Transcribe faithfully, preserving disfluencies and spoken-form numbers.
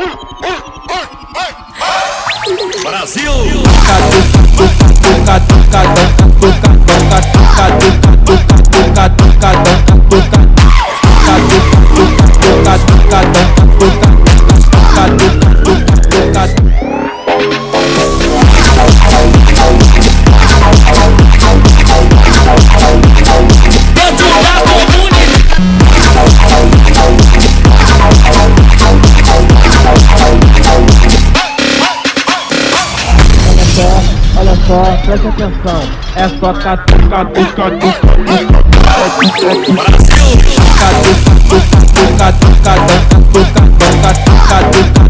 Brasil! Olha só, preste atenção, é só catu, catu, catu, Brasil! catu, catu, catu, catu, catu, catu, catu, catu, catu,